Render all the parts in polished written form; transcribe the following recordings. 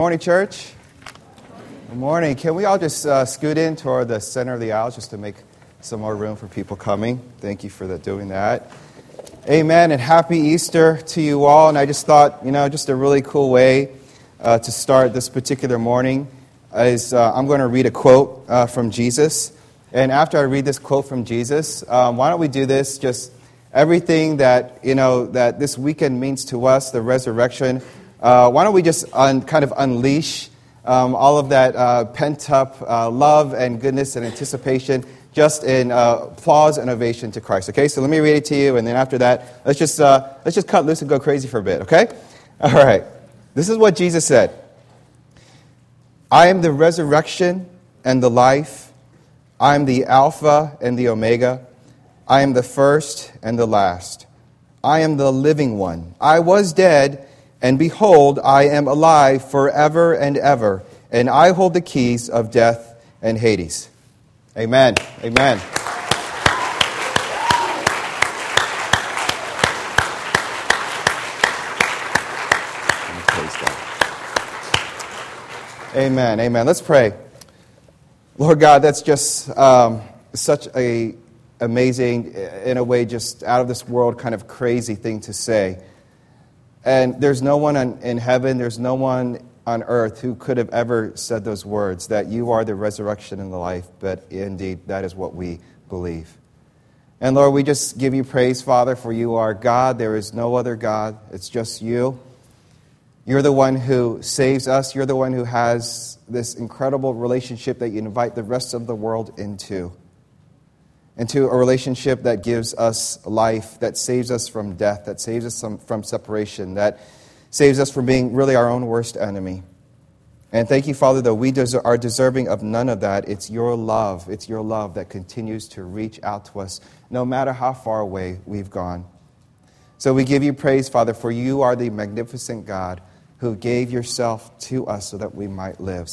Morning, church. Good morning. Can we all just scoot in toward the center of the aisle just to make some more room for people coming? Thank you for doing that. Amen, and happy Easter to you all. And I just thought, just a really cool way to start this particular morning is I'm going to read a quote from Jesus. And after I read this quote from Jesus, why don't we do this? Just everything that, that this weekend means to us, the resurrection. Why don't we just kind of unleash all of that pent-up love and goodness and anticipation just in applause and ovation to Christ, okay? So let me read it to you, and then after that, let's just cut loose and go crazy for a bit, okay? All right. This is what Jesus said. I am the resurrection and the life. I am the Alpha and the Omega. I am the first and the last. I am the living one. I was dead, and behold, I am alive forever and ever, and I hold the keys of death and Hades. Amen. Amen. Amen. Amen. Let's pray. Lord God, that's just such a amazing, in a way, just out of this world kind of crazy thing to say. And there's no one in heaven, there's no one on earth who could have ever said those words, that you are the resurrection and the life, but indeed, that is what we believe. And Lord, we just give you praise, Father, for you are God. There is no other God. It's just you. You're the one who saves us. You're the one who has this incredible relationship that you invite the rest of the world into a relationship that gives us life, that saves us from death, that saves us from separation, that saves us from being really our own worst enemy. And thank you, Father, though we are deserving of none of that. It's your love that continues to reach out to us, no matter how far away we've gone. So we give you praise, Father, for you are the magnificent God who gave yourself to us so that we might live,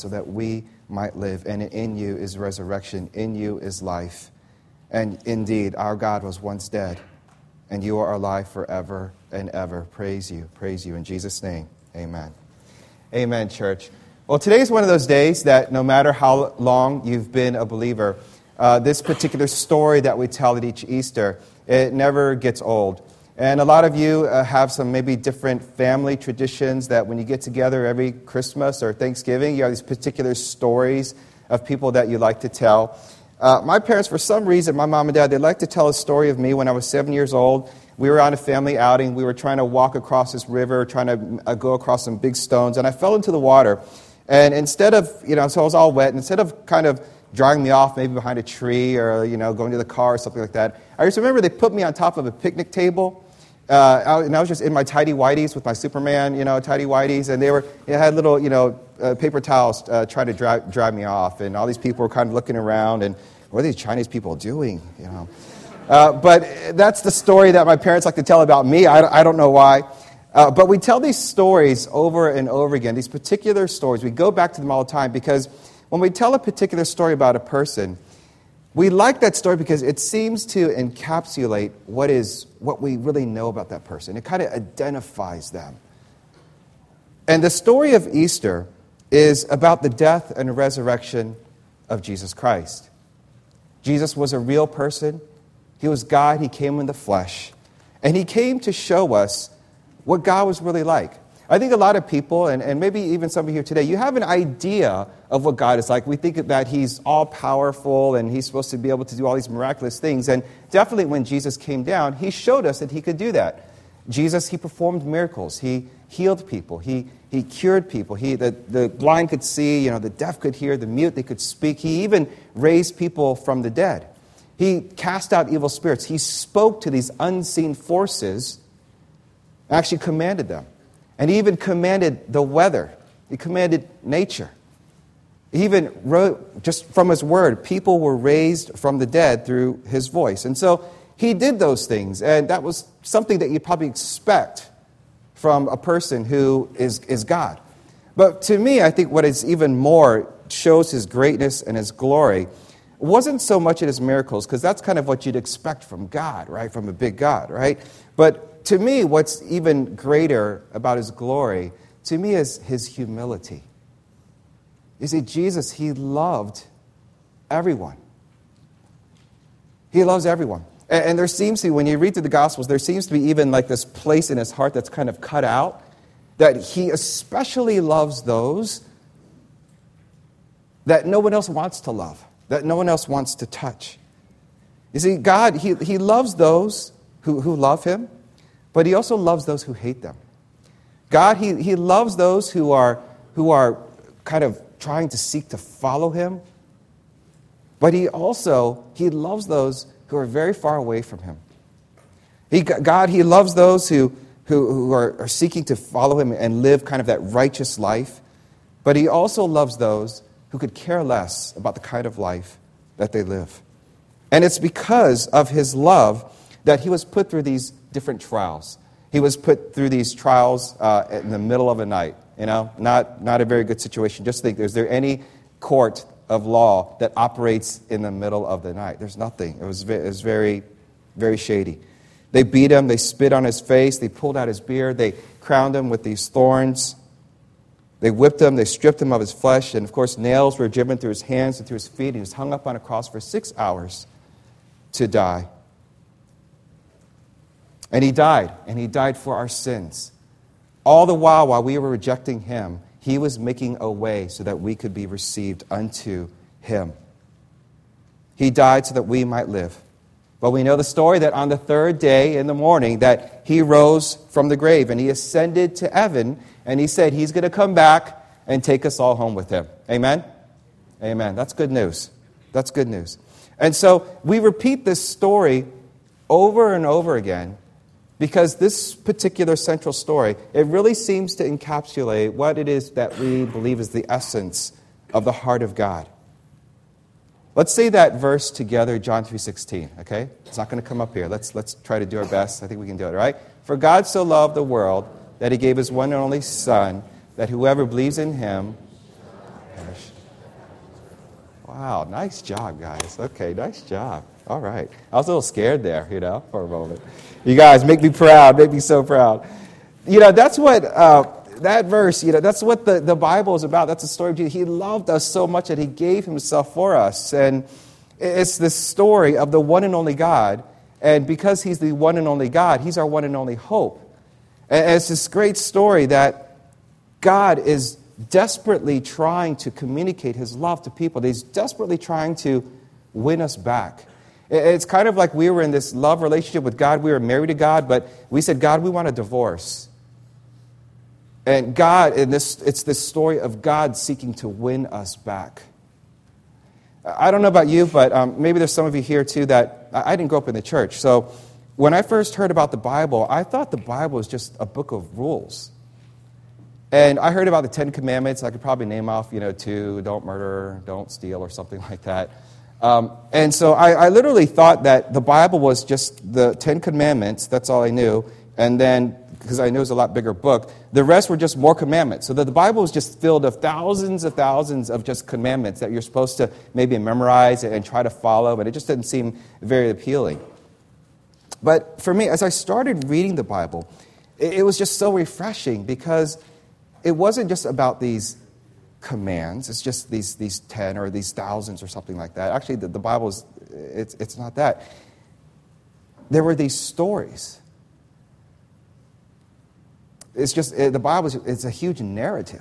And in you is resurrection, in you is life. And indeed, our God was once dead, and you are alive forever and ever. Praise you in Jesus' name. Amen. Amen, church. Well, today is one of those days that no matter how long you've been a believer, this particular story that we tell at each Easter, it never gets old. And a lot of you have some maybe different family traditions that when you get together every Christmas or Thanksgiving, you have these particular stories of people that you like to tell. My parents, for some reason, my mom and dad, they like to tell a story of me when I was 7 years old. We were on a family outing. We were trying to walk across this river, trying to go across some big stones, and I fell into the water. And instead of, so I was all wet, and instead of kind of drying me off maybe behind a tree or, going to the car or something like that, I just remember they put me on top of a picnic table. And I was just in my tidy whities with my Superman, tidy whities, and they had little, paper towels trying to dry me off, and all these people were kind of looking around, and what are these Chinese people doing, But that's the story that my parents like to tell about me. I don't know why. But we tell these stories over and over again, these particular stories. We go back to them all the time because when we tell a particular story about a person, we like that story because it seems to encapsulate what we really know about that person. It kind of identifies them. And the story of Easter is about the death and resurrection of Jesus Christ. Jesus was a real person. He was God. He came in the flesh. And he came to show us what God was really like. I think a lot of people, and maybe even some of you here today, you have an idea of what God is like. We think that he's all-powerful and he's supposed to be able to do all these miraculous things. And definitely when Jesus came down, he showed us that he could do that. Jesus, he performed miracles. He healed people. He cured people. The blind could see, the deaf could hear, the mute, they could speak. He even raised people from the dead. He cast out evil spirits. He spoke to these unseen forces, actually commanded them. And he even commanded the weather. He commanded nature. He even wrote, just from his word, people were raised from the dead through his voice. And so he did those things. And that was something that you'd probably expect from a person who is God. But to me, I think what is even more shows his greatness and his glory wasn't so much in his miracles, because that's kind of what you'd expect from God, right? From a big God, right? But to me, what's even greater about his glory, to me, is his humility. You see, Jesus, he loved everyone. He loves everyone. And there seems to be, when you read through the Gospels, there seems to be even like this place in his heart that's kind of cut out, that he especially loves those that no one else wants to love, that no one else wants to touch. You see, God, he loves those who love him, but he also loves those who hate them. God, he loves those who are kind of trying to seek to follow him, but he loves those who are very far away from him. God, he loves those who are seeking to follow him and live kind of that righteous life, but he also loves those who could care less about the kind of life that they live. And it's because of his love that he was put through these different trials. He was put through these trials in the middle of the night. Not a very good situation. Just think, is there any court of law that operates in the middle of the night? There's nothing. It was very, very shady. They beat him. They spit on his face. They pulled out his beard. They crowned him with these thorns. They whipped him. They stripped him of his flesh. And, of course, nails were driven through his hands and through his feet. He was hung up on a cross for 6 hours to die. And he died for our sins. All the while we were rejecting him, he was making a way so that we could be received unto him. He died so that we might live. But we know the story that on the third day in the morning that he rose from the grave and he ascended to heaven, and he said he's going to come back and take us all home with him. Amen? Amen. That's good news. That's good news. And so we repeat this story over and over again, because this particular central story, it really seems to encapsulate what it is that we believe is the essence of the heart of God. Let's say that verse together, John 3:16, okay? It's not going to come up here. Let's try to do our best. I think we can do it, right? For God so loved the world that he gave his one and only Son, that whoever believes in him perish. Wow, nice job, guys. Okay, nice job. All right. I was a little scared there, for a moment. You guys make me proud, make me so proud. That's what, that verse, that's what the Bible is about. That's the story of Jesus. He loved us so much that he gave himself for us. And it's this story of the one and only God. And because he's the one and only God, he's our one and only hope. And it's this great story that God is desperately trying to communicate his love to people. He's desperately trying to win us back. It's kind of like we were in this love relationship with God. We were married to God, but we said, God, we want a divorce. And God, it's this story of God seeking to win us back. I don't know about you, but maybe there's some of you here too that I didn't grow up in the church. So when I first heard about the Bible, I thought the Bible was just a book of rules. And I heard about the 10 Commandments. I could probably name off, 2, don't murder, don't steal, or something like that. And so I literally thought that the Bible was just the 10 Commandments. That's all I knew. And then, because I knew it was a lot bigger book, the rest were just more commandments. So that the Bible was just filled of thousands of just commandments that you're supposed to maybe memorize and try to follow, but it just didn't seem very appealing. But for me, as I started reading the Bible, it was just so refreshing, because it wasn't just about these commands. It's just these 10 or these thousands or something like that. Actually, the Bible it's not that. There were these stories. It's just the Bible it's a huge narrative,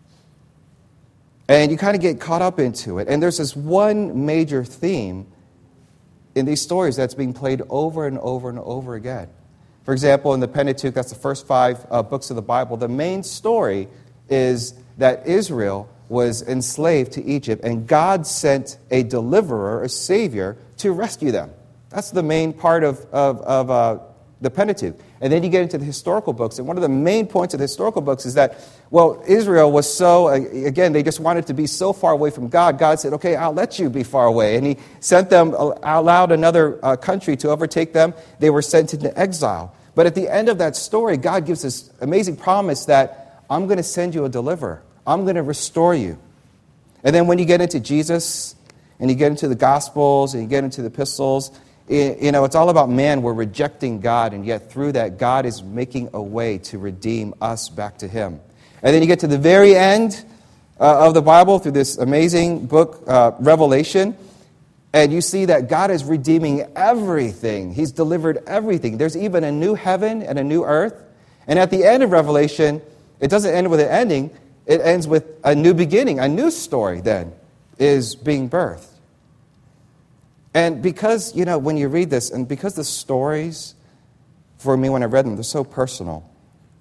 and you kind of get caught up into it. And there's this one major theme in these stories that's being played over and over and over again. For example, in the Pentateuch, that's the first 5 books of the Bible. The main story is that Israel was enslaved to Egypt, and God sent a deliverer, a savior, to rescue them. That's the main part of the Pentateuch. And then you get into the historical books, and one of the main points of the historical books is that, Israel was so, again, they just wanted to be so far away from God. God said, okay, I'll let you be far away. And he sent them, allowed another country to overtake them. They were sent into exile. But at the end of that story, God gives this amazing promise that I'm going to send you a deliverer. I'm going to restore you. And then when you get into Jesus, and you get into the Gospels, and you get into the epistles, it's all about man. We're rejecting God, and yet through that, God is making a way to redeem us back to him. And then you get to the very end of the Bible, through this amazing book, Revelation, and you see that God is redeeming everything. He's delivered everything. There's even a new heaven and a new earth. And at the end of Revelation, it doesn't end with an ending. It ends with a new beginning. A new story, then, is being birthed. And because, when you read this, and because the stories, for me, when I read them, they're so personal,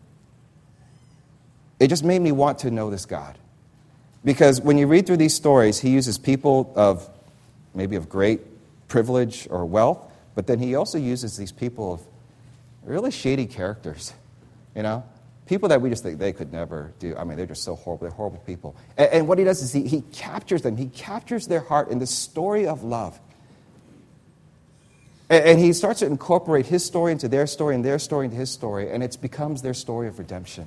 it just made me want to know this God. Because when you read through these stories, he uses people of maybe of great privilege or wealth, but then he also uses these people of really shady characters, people that we just think they could never do. I mean, they're just so horrible. They're horrible people. And what he does is he captures them. He captures their heart in this story of love. And he starts to incorporate his story into their story and their story into his story, and it becomes their story of redemption.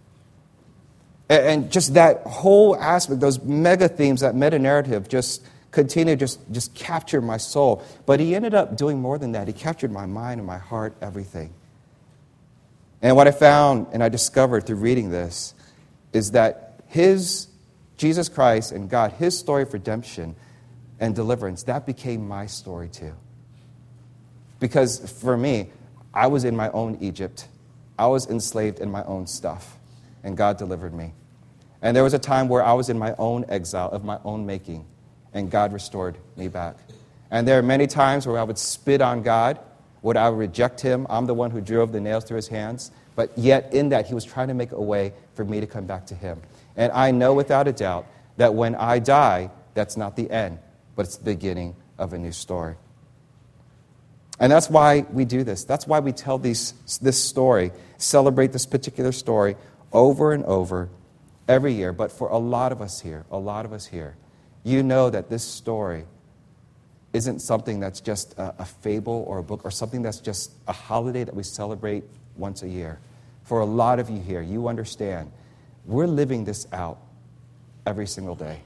And just that whole aspect, those mega themes, that meta-narrative just continue to just capture my soul. But he ended up doing more than that. He captured my mind and my heart, everything. And what I found and I discovered through reading this is that Jesus Christ and God, his story of redemption and deliverance, that became my story too. Because for me, I was in my own Egypt. I was enslaved in my own stuff. And God delivered me. And there was a time where I was in my own exile of my own making. And God restored me back. And there are many times where I would spit on God. Would I reject him? I'm the one who drove the nails through his hands. But yet in that, he was trying to make a way for me to come back to him. And I know without a doubt that when I die, that's not the end, but it's the beginning of a new story. And that's why we do this. That's why we tell this story, celebrate this particular story over and over every year. But for a lot of us here, you know that this story isn't something that's just a fable or a book or something that's just a holiday that we celebrate once a year. For a lot of you here, you understand, we're living this out every single day.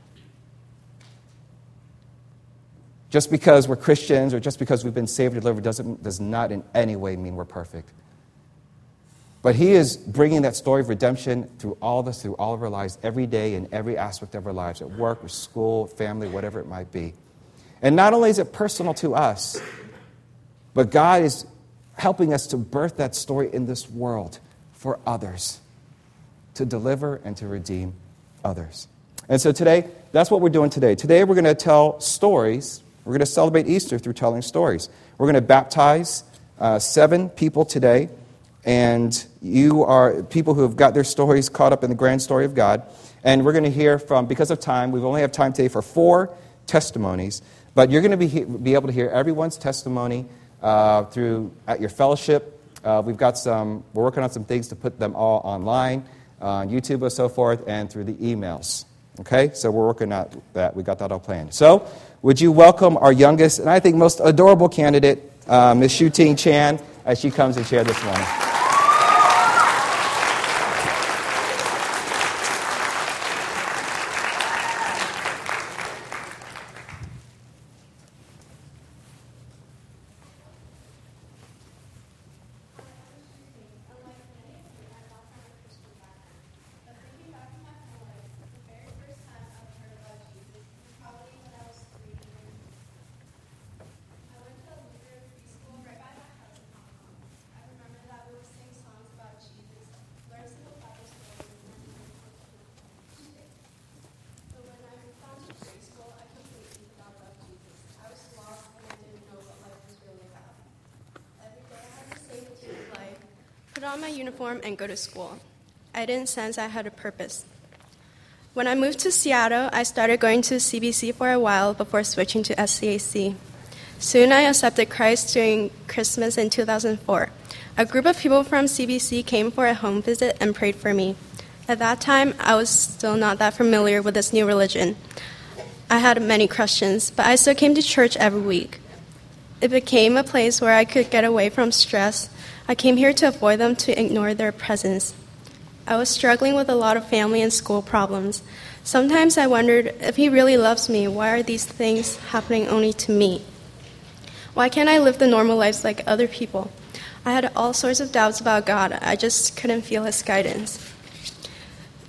Just because we're Christians or just because we've been saved or delivered does not in any way mean we're perfect. But he is bringing that story of redemption through all of us, through all of our lives, every day in every aspect of our lives, at work or school, family, whatever it might be. And not only is it personal to us, but God is helping us to birth that story in this world for others, to deliver and to redeem others. And so today, that's what we're doing today. Today we're going to tell stories. We're going to celebrate Easter through telling stories. We're going to baptize 7 people today. And you are people who have got their stories caught up in the grand story of God. And we're going to hear from, because of time, we only have time today for 4 testimonies. But you're going to be able to hear everyone's testimony at your fellowship. We're working on some things to put them all online, on YouTube and so forth, and through the emails. Okay? So we're working on that. We got that all planned. So would you welcome our youngest and I think most adorable candidate, Ms. Shu-Ting Chan, as she comes and shares this morning. Put on my uniform and go to school. I didn't sense I had a purpose. When I moved to Seattle, I started going to CBC for a while before switching to SCAC. Soon I accepted Christ during Christmas in 2004. A group of people from CBC came for a home visit and prayed for me. At that time, I was still not that familiar with this new religion. I had many questions, but I still came to church every week. It became a place where I could get away from stress. I came here to avoid them, to ignore their presence. I was struggling with a lot of family and school problems. Sometimes I wondered, if he really loves me, why are these things happening only to me? Why can't I live the normal lives like other people? I had all sorts of doubts about God. I just couldn't feel his guidance.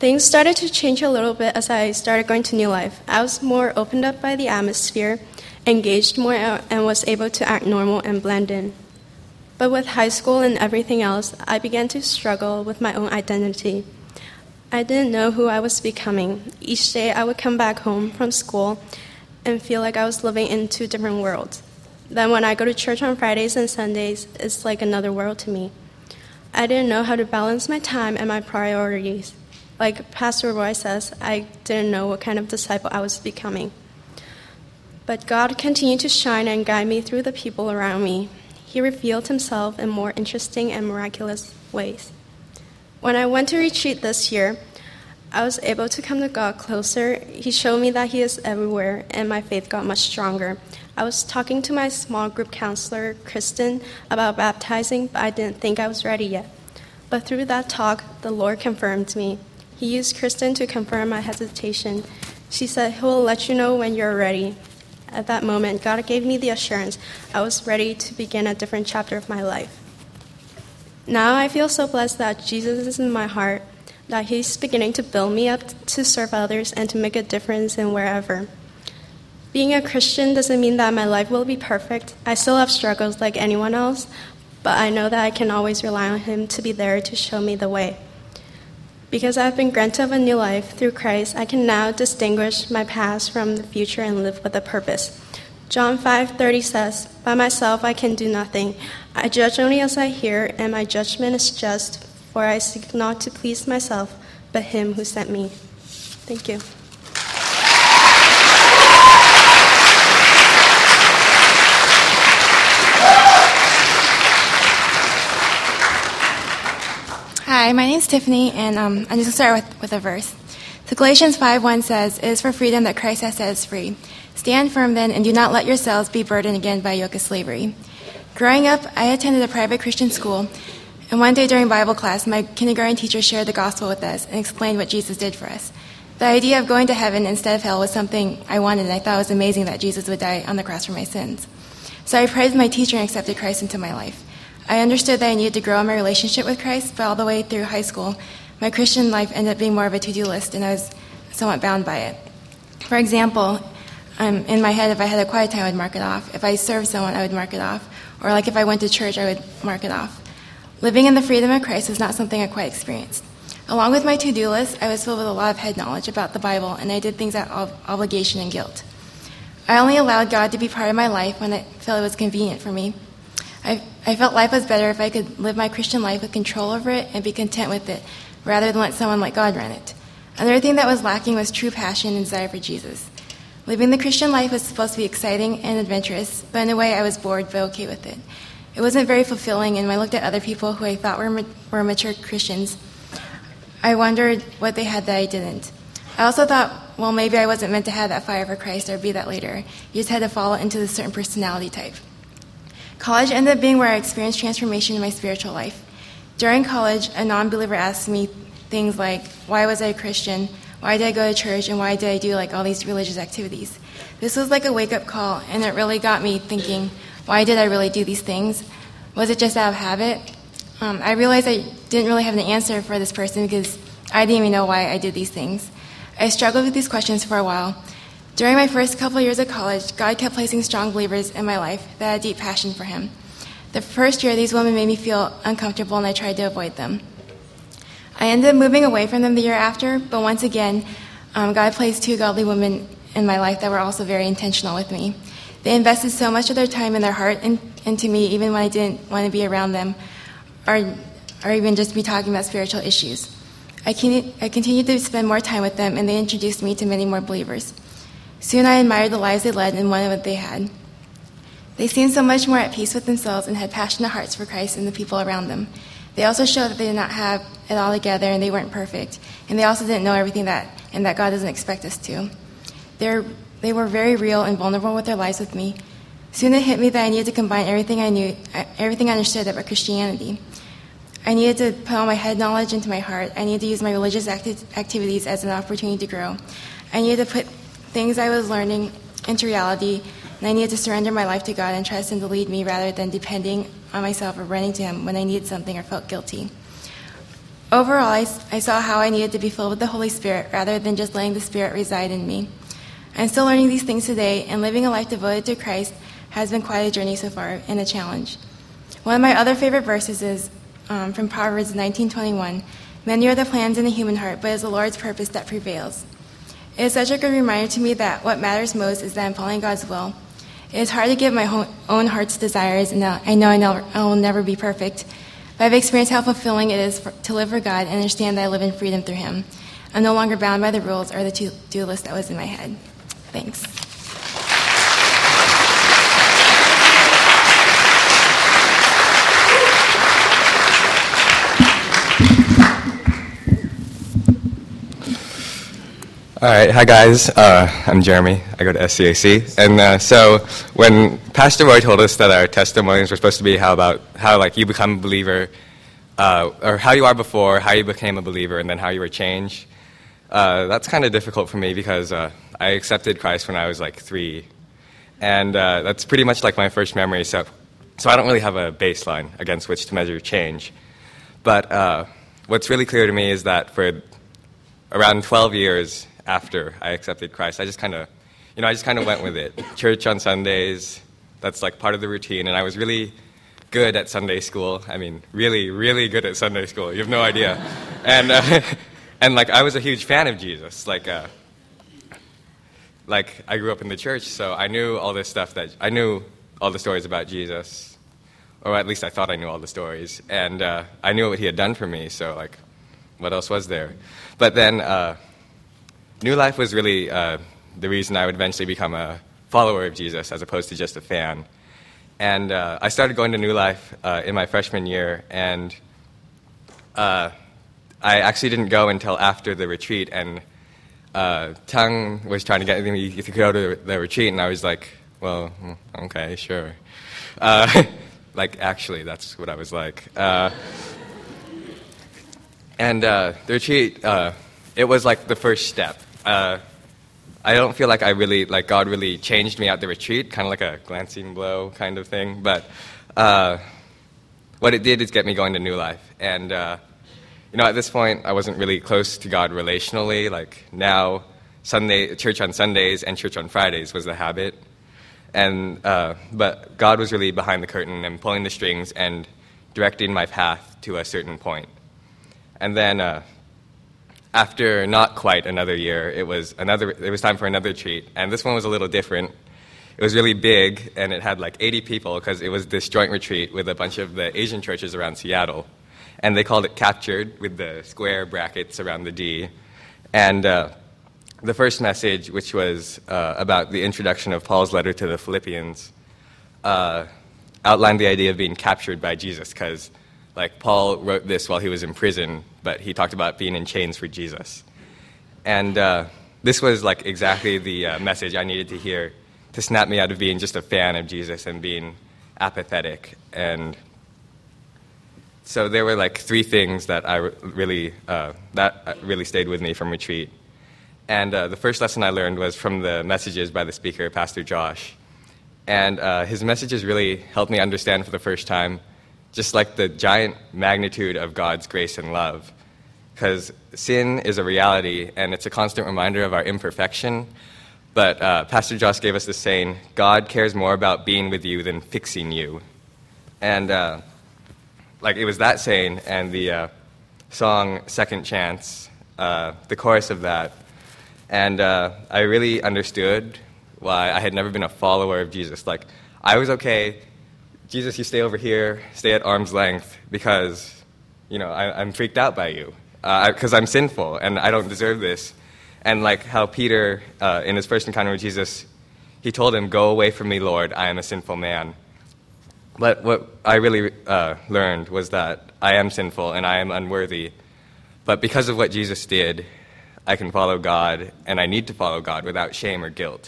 Things started to change a little bit as I started going to New Life. I was more opened up by the atmosphere, engaged more, and was able to act normal and blend in. But with high school and everything else, I began to struggle with my own identity. I didn't know who I was becoming. Each day I would come back home from school and feel like I was living in two different worlds. Then when I go to church on Fridays and Sundays, it's like another world to me. I didn't know how to balance my time and my priorities. Like Pastor Roy says, I didn't know what kind of disciple I was becoming. But God continued to shine and guide me through the people around me. He revealed himself in more interesting and miraculous ways. When I went to retreat this year, I was able to come to God closer. He showed me that he is everywhere, and my faith got much stronger. I was talking to my small group counselor, Kristen, about baptizing, but I didn't think I was ready yet. But through that talk, the Lord confirmed me. He used Kristen to confirm my hesitation. She said, he will let you know when you're ready. At that moment, God gave me the assurance I was ready to begin a different chapter of my life. Now I feel so blessed that Jesus is in my heart, that he's beginning to build me up to serve others and to make a difference in wherever. Being a Christian doesn't mean that my life will be perfect. I still have struggles like anyone else, but I know that I can always rely on him to be there to show me the way. Because I've been granted a new life through Christ, I can now distinguish my past from the future and live with a purpose. John 5:30 says, "By myself I can do nothing. I judge only as I hear, and my judgment is just, for I seek not to please myself, but him who sent me." Thank you. Hi, my name's Tiffany, and I'm just going to start with a verse. So Galatians 5:1 says, "It is for freedom that Christ has set us free. Stand firm then, and do not let yourselves be burdened again by a yoke of slavery." Growing up, I attended a private Christian school, and one day during Bible class, my kindergarten teacher shared the gospel with us and explained what Jesus did for us. The idea of going to heaven instead of hell was something I wanted, and I thought it was amazing that Jesus would die on the cross for my sins. So I prayed with my teacher and accepted Christ into my life. I understood that I needed to grow in my relationship with Christ, but all the way through high school, my Christian life ended up being more of a to-do list, and I was somewhat bound by it. For example, in my head, if I had a quiet time, I would mark it off. If I served someone, I would mark it off. Or like if I went to church, I would mark it off. Living in the freedom of Christ was not something I quite experienced. Along with my to-do list, I was filled with a lot of head knowledge about the Bible, and I did things out of obligation and guilt. I only allowed God to be part of my life when I felt it was convenient for me. I felt life was better if I could live my Christian life with control over it and be content with it, rather than let someone like God run it. Another thing that was lacking was true passion and desire for Jesus. Living the Christian life was supposed to be exciting and adventurous, but in a way I was bored but okay with it. It wasn't very fulfilling, and when I looked at other people who I thought were mature Christians, I wondered what they had that I didn't. I also thought, well, maybe I wasn't meant to have that fire for Christ or be that later. You just had to fall into a certain personality type. College ended up being where I experienced transformation in my spiritual life. During college, a non-believer asked me things like, why was I a Christian? Why did I go to church? And why did I do all these religious activities? This was like a wake-up call, and it really got me thinking, why did I really do these things? Was it just out of habit? I realized I didn't really have an answer for this person because I didn't even know why I did these things. I struggled with these questions for a while. During my first couple of years of college, God kept placing strong believers in my life that had a deep passion for him. The first year, these women made me feel uncomfortable, and I tried to avoid them. I ended up moving away from them the year after, but once again, God placed two godly women in my life that were also very intentional with me. They invested so much of their time and their heart into me, even when I didn't want to be around them, or even just be talking about spiritual issues. I continued to spend more time with them, and they introduced me to many more believers. Soon I admired the lives they led and wanted what they had. They seemed so much more at peace with themselves and had passionate hearts for Christ and the people around them. They also showed that they did not have it all together and they weren't perfect. And they also didn't know everything that God doesn't expect us to. They were very real and vulnerable with their lives with me. Soon it hit me that I needed to combine everything I understood about Christianity. I needed to put all my head knowledge into my heart. I needed to use my religious activities as an opportunity to grow. I needed to put things I was learning into reality, and I needed to surrender my life to God and trust Him to lead me rather than depending on myself or running to Him when I needed something or felt guilty. Overall, I saw how I needed to be filled with the Holy Spirit rather than just letting the Spirit reside in me. I'm still learning these things today, and living a life devoted to Christ has been quite a journey so far and a challenge. One of my other favorite verses is from Proverbs 19:21. Many are the plans in the human heart, but it is the Lord's purpose that prevails. It is such a good reminder to me that what matters most is that I'm following God's will. It is hard to give my own heart's desires, and I know I will never be perfect, but I've experienced how fulfilling it is to live for God and understand that I live in freedom through Him. I'm no longer bound by the rules or the to-do list that was in my head. Thanks. All right, hi guys, I'm Jeremy, I go to SCAC, and so when Pastor Roy told us that our testimonies were supposed to be how you become a believer, or how you are before, how you became a believer, and then how you were changed, that's kind of difficult for me because I accepted Christ when I was like 3, and that's pretty much like my first memory, so I don't really have a baseline against which to measure change. But what's really clear to me is that for around 12 years after I accepted Christ, I just kind of went with it. Church on Sundays, that's like part of the routine, and I was really good at Sunday school. I mean, really, really good at Sunday school. You have no idea. And like I was a huge fan of Jesus. Like I grew up in the church, so I knew all this stuff I knew all the stories about Jesus, or at least I thought I knew all the stories, and I knew what He had done for me. So like, what else was there? But then New Life was really the reason I would eventually become a follower of Jesus as opposed to just a fan. And I started going to New Life in my freshman year, and I actually didn't go until after the retreat, and Tung was trying to get me to go to the retreat, and I was like, well, okay, sure. Like, actually, that's what I was like. And the retreat, it was like the first step. I don't feel like God really changed me at the retreat, kind of like a glancing blow kind of thing. But what it did is get me going to New Life. And, at this point, I wasn't really close to God relationally. Like now, church on Sundays and church on Fridays was the habit. And but God was really behind the curtain and pulling the strings and directing my path to a certain point. And then after not quite another year, it was time for another retreat, and this one was a little different. It was really big, and it had like 80 people because it was this joint retreat with a bunch of the Asian churches around Seattle, and they called it Captured with the square brackets around the D. And the first message, which was about the introduction of Paul's letter to the Philippians, outlined the idea of being captured by Jesus because like Paul wrote this while he was in prison, but he talked about being in chains for Jesus. And this was like exactly the message I needed to hear to snap me out of being just a fan of Jesus and being apathetic. And so there were like 3 things that really stayed with me from retreat. And the first lesson I learned was from the messages by the speaker, Pastor Josh. And his messages really helped me understand for the first time just like the giant magnitude of God's grace and love. Because sin is a reality, and it's a constant reminder of our imperfection. But Pastor Josh gave us this saying, God cares more about being with you than fixing you. And it was that saying, and the song Second Chance, the chorus of that. And I really understood why I had never been a follower of Jesus. Like, I was okay, Jesus, you stay over here, stay at arm's length, because, I'm freaked out by you, because I'm sinful, and I don't deserve this. And like how Peter, in his first encounter with Jesus, he told him, go away from me, Lord, I am a sinful man. But what I really learned was that I am sinful and I am unworthy. But because of what Jesus did, I can follow God, and I need to follow God without shame or guilt.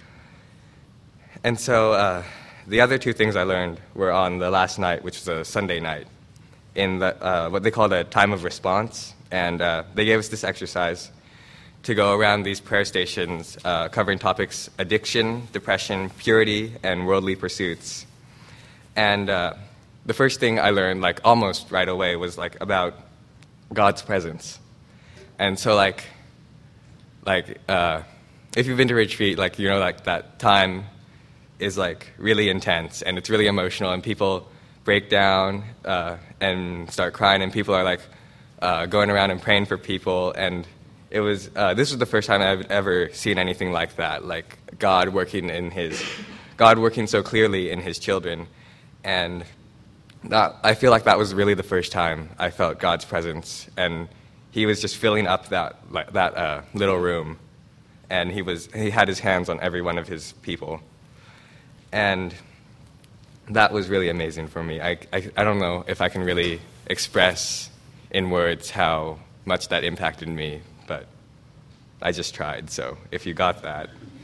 And so the other 2 things I learned were on the last night, which was a Sunday night, in what they called a time of response. And they gave us this exercise to go around these prayer stations covering topics addiction, depression, purity, and worldly pursuits. And the first thing I learned, like almost right away, was like about God's presence. And so, if you've been to retreat, that time is, really intense, and it's really emotional, and people break down and start crying, and people are, going around and praying for people, and this was the first time I've ever seen anything like that, God working so clearly in his children. And I feel like that was really the first time I felt God's presence, and he was just filling up that little room, and he had his hands on every one of his people, and that was really amazing for me. I don't know if I can really express in words how much that impacted me, but I just tried, so if you got that.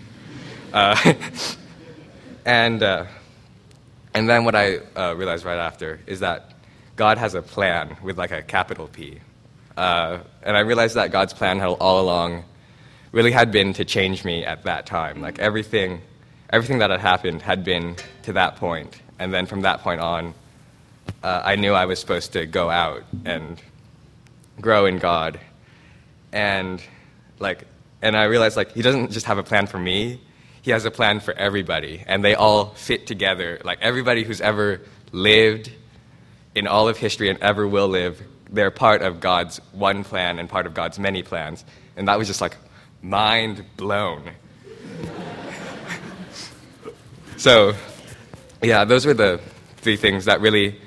And then what I realized right after is that God has a plan with a capital P. And I realized that God's plan all along really had been to change me at that time. Everything that had happened had been to that point. And then from that point on, I knew I was supposed to go out and grow in God. And I realized he doesn't just have a plan for me. He has a plan for everybody, and they all fit together. Everybody who's ever lived in all of history and ever will live, they're part of God's one plan and part of God's many plans. And that was just mind blown. So, yeah, those were the three things that really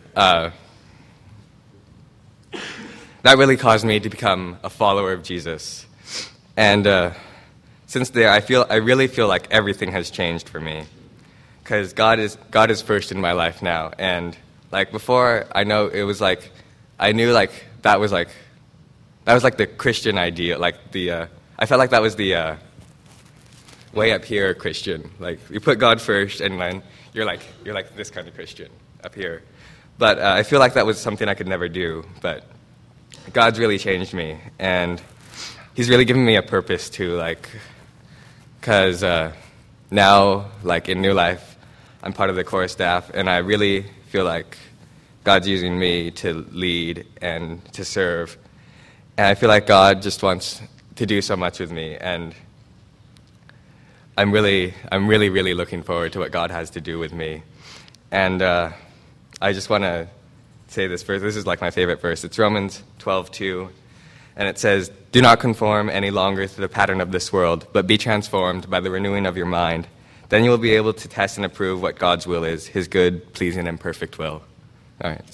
caused me to become a follower of Jesus. And since there, I really feel like everything has changed for me, because God is first in my life now. And before, I know it was I knew that was the Christian idea. I felt like that was the way up here Christian. You put God first, and then you're this kind of Christian up here. But I feel like that was something I could never do. But God's really changed me, and he's really given me a purpose too. Because now, in New Life, I'm part of the core staff, and I really feel like God's using me to lead and to serve. And I feel like God just wants to do so much with me, and I'm really looking forward to what God has to do with me. And I just want to say this verse. This is my favorite verse. It's Romans 12:2. And it says, "Do not conform any longer to the pattern of this world, but be transformed by the renewing of your mind. Then you will be able to test and approve what God's will is, his good, pleasing, and perfect will." All right.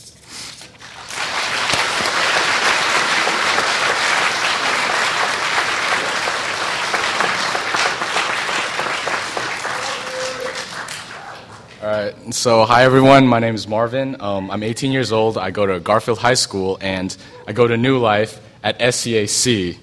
All right, so hi everyone, my name is Marvin. I'm 18 years old, I go to Garfield High School, and I go to New Life at SCAC.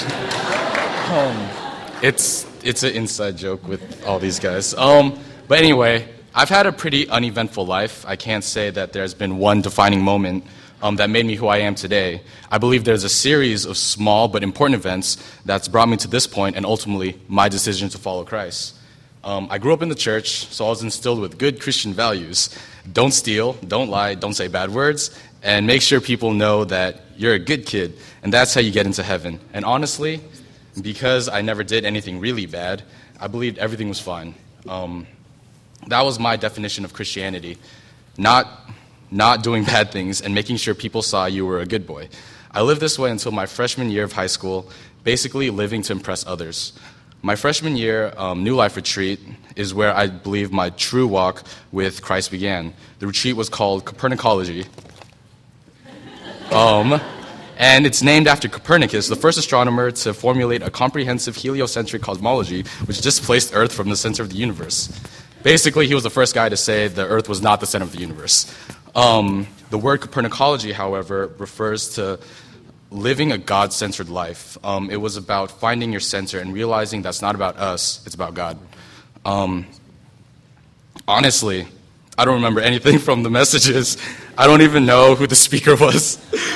It's an inside joke with all these guys. But anyway, I've had a pretty uneventful life. I can't say that there's been one defining moment that made me who I am today. I believe there's a series of small but important events that's brought me to this point, and ultimately my decision to follow Christ. I grew up in the church, so I was instilled with good Christian values. Don't steal, don't lie, don't say bad words, and make sure people know that you're a good kid, and that's how you get into heaven. And honestly, because I never did anything really bad, I believed everything was fine. That was my definition of Christianity, not doing bad things and making sure people saw you were a good boy. I lived this way until my freshman year of high school, basically living to impress others. My freshman year New Life retreat is where I believe my true walk with Christ began. The retreat was called Copernicology. And it's named after Copernicus, the first astronomer to formulate a comprehensive heliocentric cosmology which displaced Earth from the center of the universe. Basically, he was the first guy to say the Earth was not the center of the universe. The word Copernicology, however, refers to living a God-centered life. It was about finding your center and realizing that's not about us, it's about God. Honestly, I don't remember anything from the messages. I don't even know who the speaker was.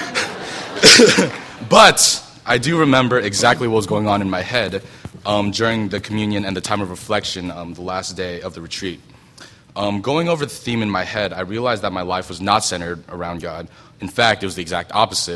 But I do remember exactly what was going on in my head during the communion and the time of reflection the last day of the retreat. Going over the theme in my head, I realized that my life was not centered around God. In fact, it was the exact opposite.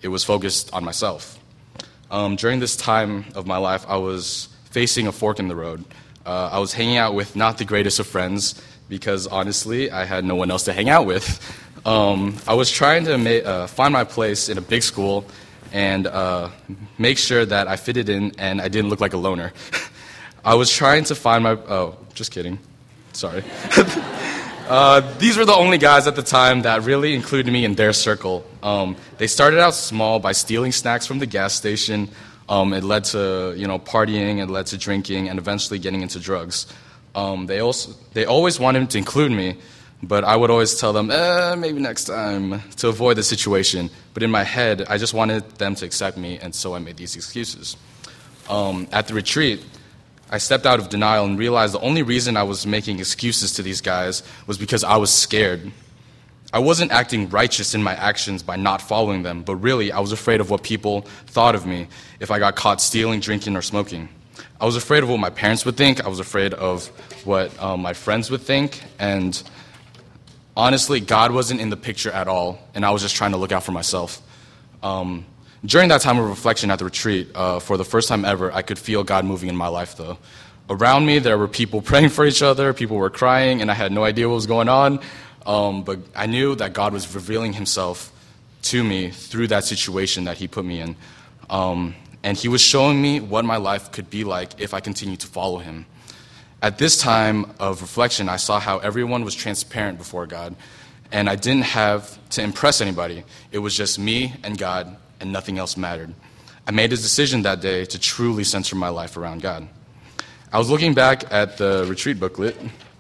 it was focused on myself. During this time of my life, I was facing a fork in the road. I was hanging out with not the greatest of friends because, honestly, I had no one else to hang out with. I was trying to find my place in a big school and make sure that I fitted in and I didn't look like a loner. I was trying to find my... Oh, just kidding. Sorry. These were the only guys at the time that really included me in their circle. They started out small by stealing snacks from the gas station. It led to, partying, it led to drinking, and eventually getting into drugs. They always wanted to include me, but I would always tell them, maybe next time, to avoid the situation. But in my head, I just wanted them to accept me, and so I made these excuses. At the retreat, I stepped out of denial and realized the only reason I was making excuses to these guys was because I was scared. I wasn't acting righteous in my actions by not following them, but really I was afraid of what people thought of me if I got caught stealing, drinking, or smoking. I was afraid of what my parents would think. I was afraid of what my friends would think. And honestly, God wasn't in the picture at all, and I was just trying to look out for myself. During that time of reflection at the retreat, for the first time ever, I could feel God moving in my life, though. Around me, there were people praying for each other, people were crying, and I had no idea what was going on. But I knew that God was revealing himself to me through that situation that he put me in. And he was showing me what my life could be like if I continued to follow him. At this time of reflection, I saw how everyone was transparent before God, and I didn't have to impress anybody. It was just me and God, and nothing else mattered. I made a decision that day to truly center my life around God. I was looking back at the retreat booklet.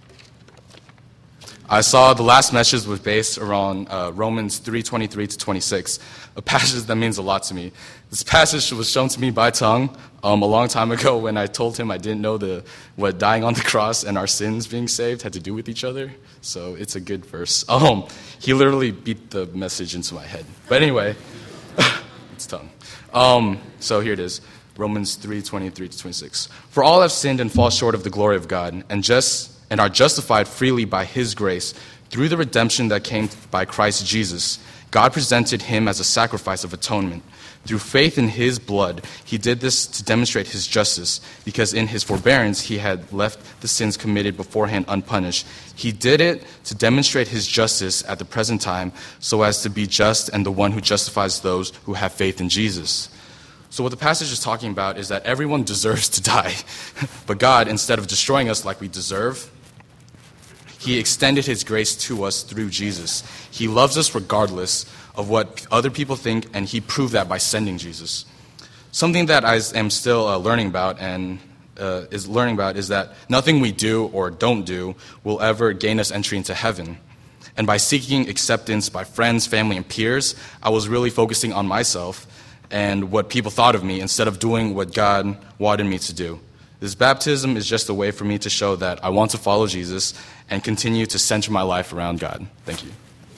I saw the last message was based around Romans 3:23 to 26, a passage that means a lot to me. This passage was shown to me by Tung a long time ago when I told him I didn't know what dying on the cross and our sins being saved had to do with each other. So it's a good verse. He literally beat the message into my head. But anyway, it's Tung. So here it is. Romans 3:23 to 26. For all have sinned and fall short of the glory of God, and are justified freely by his grace through the redemption that came by Christ Jesus. God presented him as a sacrifice of atonement. Through faith in his blood, he did this to demonstrate his justice, because in his forbearance he had left the sins committed beforehand unpunished. He did it to demonstrate his justice at the present time, so as to be just and the one who justifies those who have faith in Jesus. So what the passage is talking about is that everyone deserves to die. But God, instead of destroying us like we deserve, he extended his grace to us through Jesus. He loves us regardless of what other people think, and he proved that by sending Jesus. Something that I am still learning about is that nothing we do or don't do will ever gain us entry into heaven. And by seeking acceptance by friends, family, and peers, I was really focusing on myself and what people thought of me instead of doing what God wanted me to do. This baptism is just a way for me to show that I want to follow Jesus and continue to center my life around God. Thank you.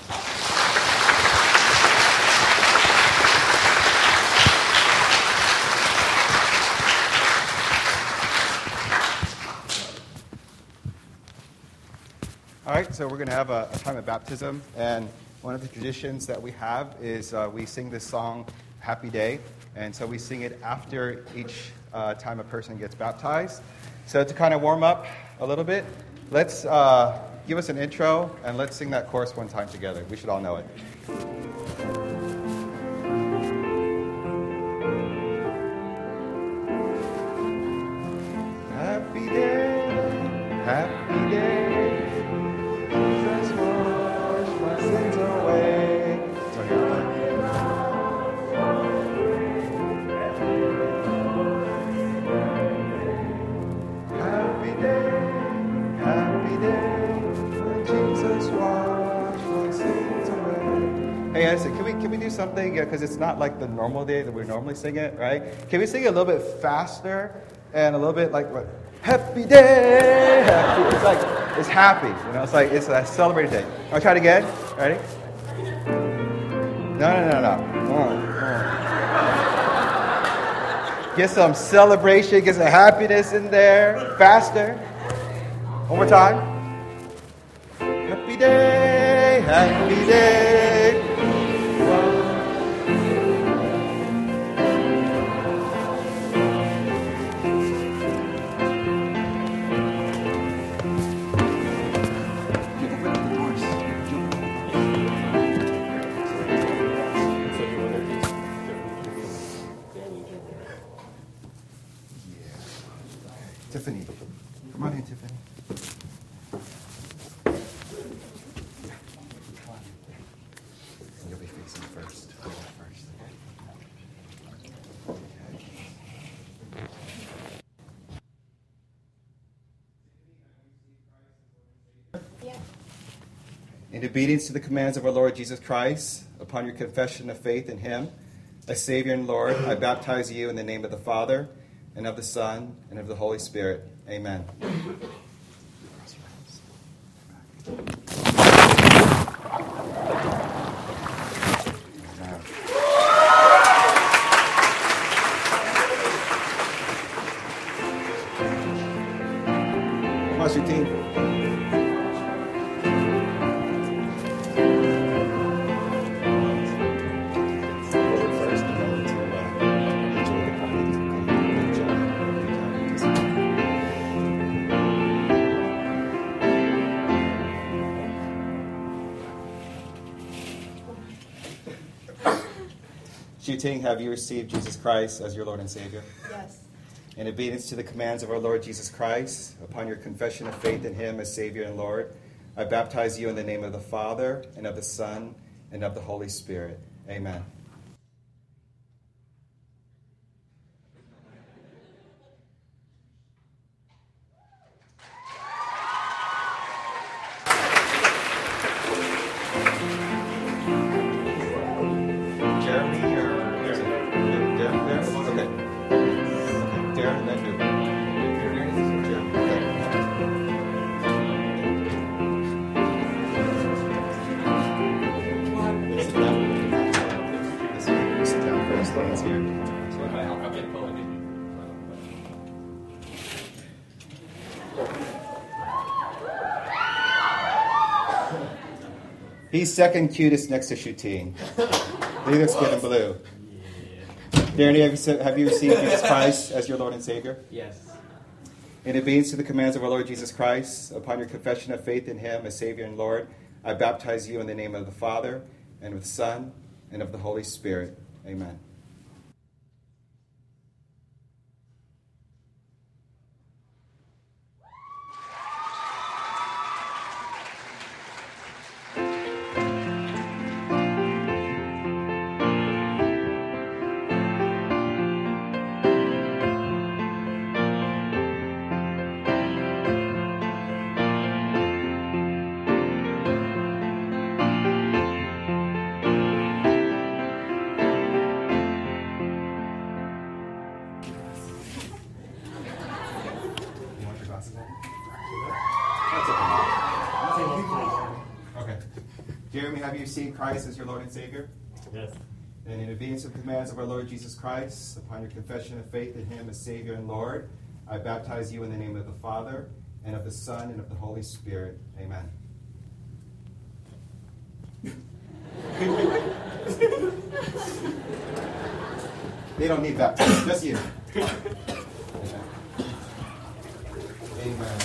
All right, so we're going to have a time of baptism, and one of the traditions that we have is we sing this song, Happy Day, and so we sing it after each time a person gets baptized. So to kind of warm up a little bit, let's give us an intro, and let's sing that chorus one time together. We should all know it. Happy day, happy day. Hey, listen, can we do something? Because it's not like the normal day that we normally sing it, right? Can we sing it a little bit faster and a little bit like what? Happy day! Happy. It's like, it's happy, you know? It's like, it's a celebrated day. I'll try it again. Ready? No. Get some celebration, get some happiness in there. Faster. One more time. Happy day, happy day. Tiffany. Come on in, Tiffany. You'll be facing first. In obedience to the commands of our Lord Jesus Christ, upon your confession of faith in him, as Savior and Lord, I baptize you in the name of the Father, and of the Son, and of the Holy Spirit. Amen. How's your team? Ting, have you received Jesus Christ as your Lord and Savior? Yes. In obedience to the commands of our Lord Jesus Christ, upon your confession of faith in him as Savior and Lord, I baptize you in the name of the Father, and of the Son, and of the Holy Spirit. Amen. He's second cutest next to Shuting. He looks good in blue. Danny, have you received Jesus Christ as your Lord and Savior? Yes. In obedience to the commands of our Lord Jesus Christ, upon your confession of faith in him as Savior and Lord, I baptize you in the name of the Father, and of the Son, and of the Holy Spirit. Amen. Okay. Jeremy, have you received Christ as your Lord and Savior? Yes. And in obedience to the commands of our Lord Jesus Christ, upon your confession of faith in him as Savior and Lord, I baptize you in the name of the Father, and of the Son, and of the Holy Spirit. Amen. They don't need baptism, just you. Amen.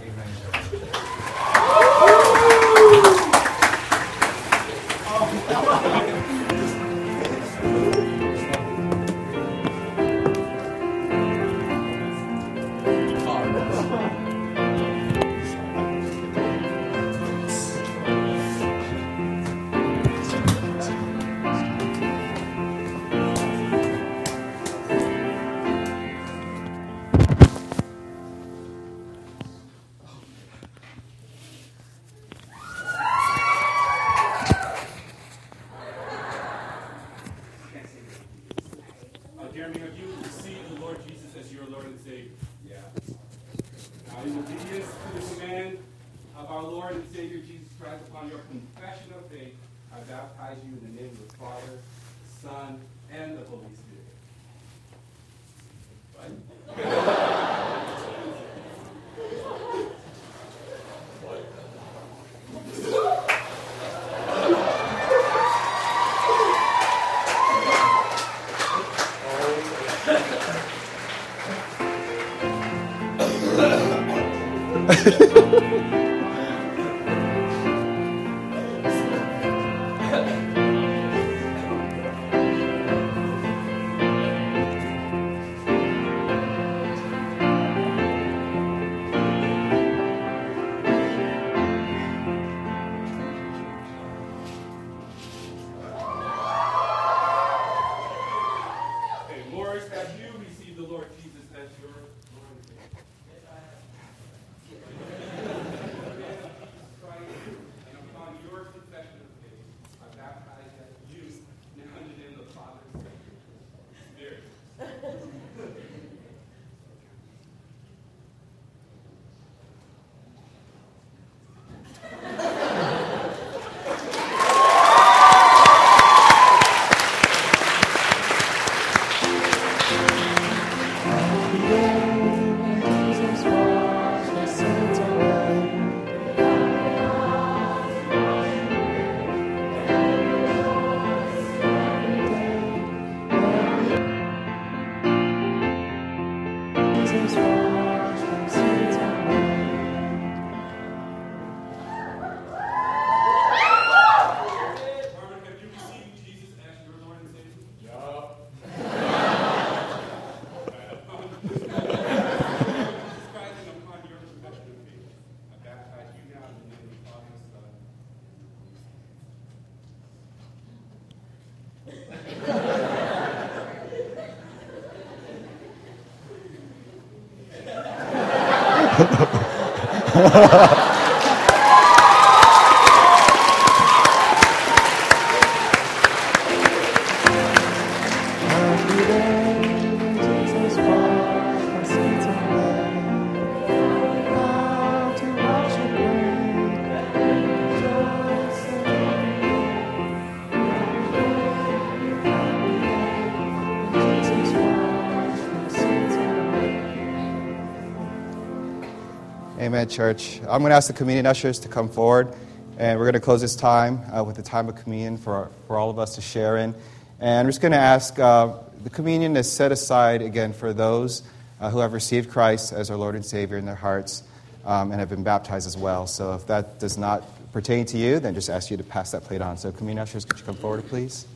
Jeremy, have you received the Lord Jesus as your Lord and Savior? Yeah. Now, in obedience to the command of our Lord and Savior Jesus Christ, upon your confession of faith, I baptize you in the name of the Father, the Son, and the Holy Spirit. What? Amen, church. I'm going to ask the communion ushers to come forward, and we're going to close this time with the time of communion for all of us to share in. And I'm just going to ask, the communion is set aside, again, for those who have received Christ as our Lord and Savior in their hearts and have been baptized as well. So if that does not pertain to you, then just ask you to pass that plate on. So communion ushers, could you come forward, please?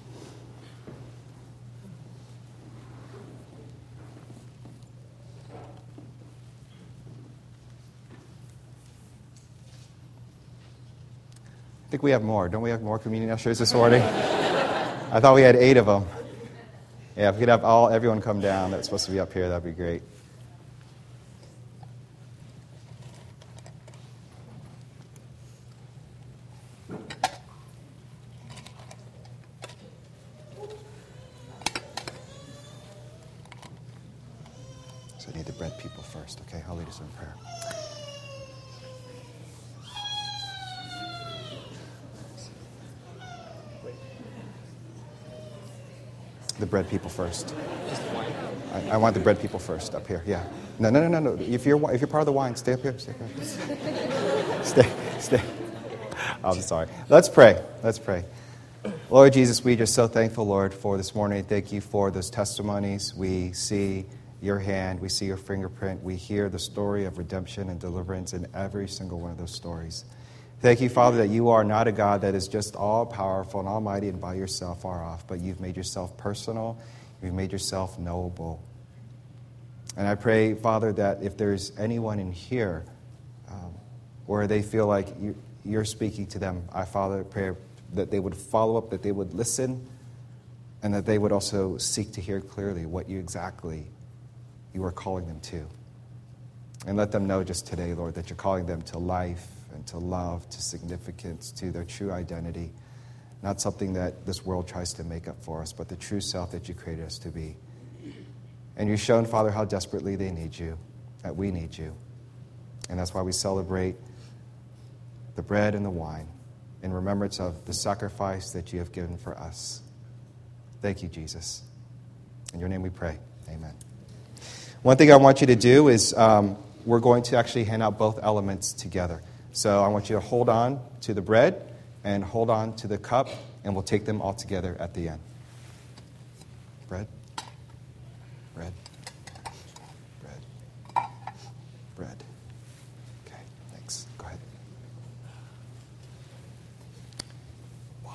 I think we have more. Don't we have more communion ushers this morning? I thought we had 8 of them. Yeah, if we could have everyone come down that's supposed to be up here, that'd be great. So I need the bread people first, okay? I'll lead us in prayer. The bread people first. I want the bread people first up here. Yeah. No. If you're part of the wine, stay up here. Stay up here. Stay. I'm sorry. Let's pray. Lord Jesus, we're just so thankful, Lord, for this morning. Thank you for those testimonies. We see your hand. We see your fingerprint. We hear the story of redemption and deliverance in every single one of those stories. Thank you, Father, that you are not a God that is just all-powerful and almighty and by yourself far off, but you've made yourself personal. You've made yourself knowable. And I pray, Father, that if there's anyone in here where they feel like you're speaking to them, I, Father, pray that they would follow up, that they would listen, and that they would also seek to hear clearly what you are calling them to. And let them know just today, Lord, that you're calling them to life, and to love, to significance, to their true identity. Not something that this world tries to make up for us, but the true self that you created us to be. And you've shown, Father, how desperately they need you, that we need you. And that's why we celebrate the bread and the wine in remembrance of the sacrifice that you have given for us. Thank you, Jesus. In your name we pray. Amen. One thing I want you to do is we're going to actually hand out both elements together. So I want you to hold on to the bread and hold on to the cup, and we'll take them all together at the end. Bread, bread, bread, bread. Okay, thanks. Go ahead. Why?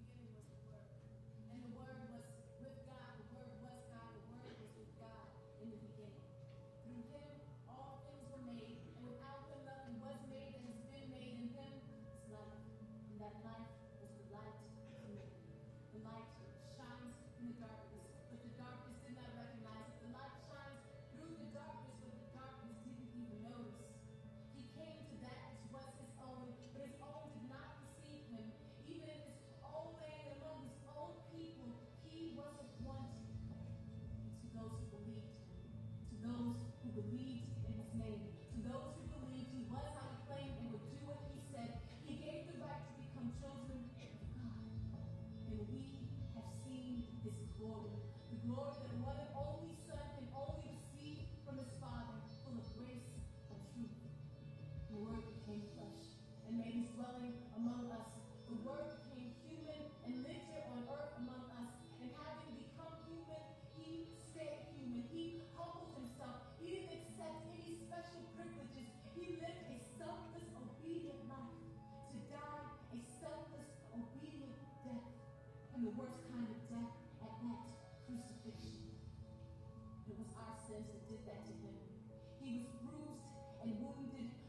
And the Word was with God. The Word was God. The Word was with God. And the sentence did that to him. He was bruised and wounded